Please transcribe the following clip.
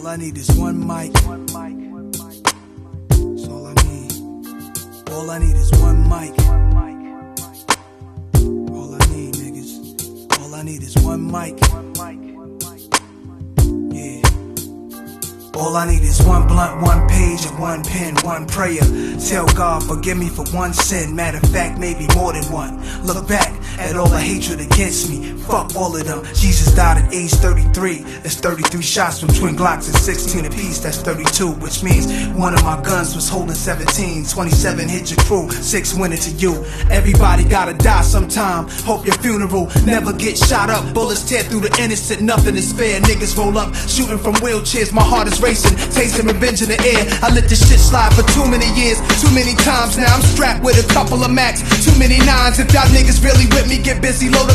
All I need is one mic. That's all I need. All I need is one mic. All I need, niggas. All I need is one mic. Yeah. All I need is one blunt, one page, and one pen, one prayer. Tell God, forgive me for one sin. Matter of fact, maybe more than one. Look back at all the hatred against me. Fuck all of them. Jesus died at age 33. That's 33 shots from twin Glocks at 16 apiece. That's 32, which means one of my guns was holding 17. 27 hit your crew, 6 went into you. Everybody gotta die sometime. Hope your funeral never get shot up. Bullets tear through the innocent, nothing is fair. Niggas roll up, shooting from wheelchairs. My heart is racing, tasting revenge in the air. I let this shit slide for too many years, too many times now. I'm strapped with a couple of Macs, too many nines. If y'all niggas really with me, get busy, load up